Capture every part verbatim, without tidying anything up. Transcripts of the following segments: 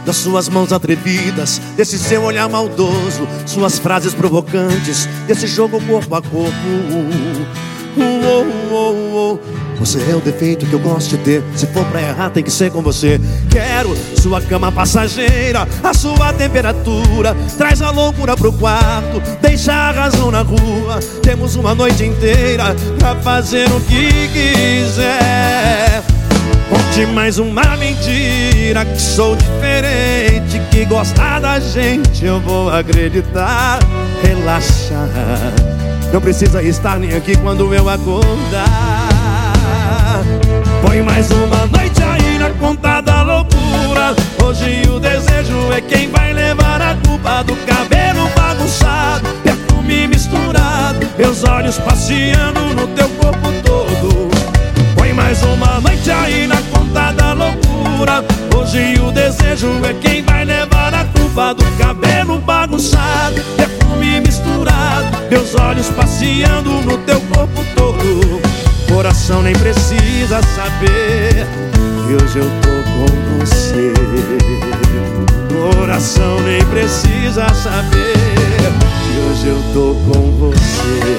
das suas mãos atrevidas, desse seu olhar maldoso, suas frases provocantes, desse jogo corpo a corpo. Uh, uh, uh, uh. Você é o defeito que eu gosto de ter. Se for pra errar tem que ser com você. Quero sua cama passageira, a sua temperatura. Traz a loucura pro quarto, deixa a razão na rua. Temos uma noite inteira pra fazer o que quiser. Conte mais uma mentira, que sou diferente, que gostar da gente eu vou acreditar. Relaxa, não precisa estar nem aqui quando eu acordar. Põe mais uma noite aí na conta da loucura. Hoje o desejo é quem vai levar a culpa do cabelo bagunçado, perfume misturado, meus olhos passeando no teu corpo todo. Põe mais uma noite aí na conta da loucura. Hoje o desejo é quem vai levar a culpa do cabelo bagunçado, perfume misturado, meus olhos passeando no teu corpo todo. Coração nem precisa saber que hoje eu tô com você. Coração nem precisa saber que hoje eu tô com você.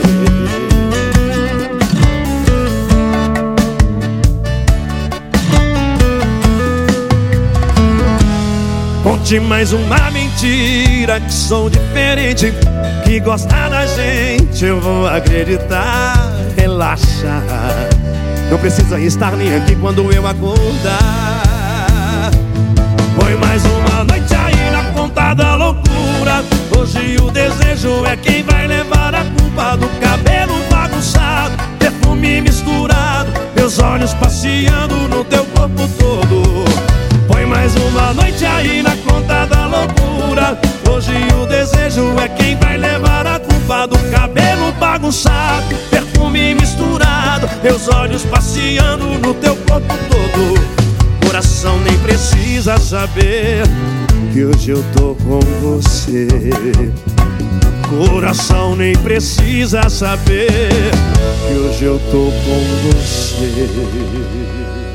Conte mais uma mentira, que sou diferente, que gosta da gente eu vou acreditar. Relaxa, não precisa estar nem aqui quando eu acordar. Põe mais uma noite aí na conta da loucura. Hoje o desejo é quem vai levar a culpa do cabelo bagunçado, perfume misturado, meus olhos passeando no teu corpo todo. Põe mais uma noite aí na conta da loucura. Hoje o desejo é quem vai levar a culpa do cabelo bagunçado, perfume misturado, meus olhos passeando no teu corpo todo. Coração nem precisa saber que hoje eu tô com você. Coração nem precisa saber que hoje eu tô com você.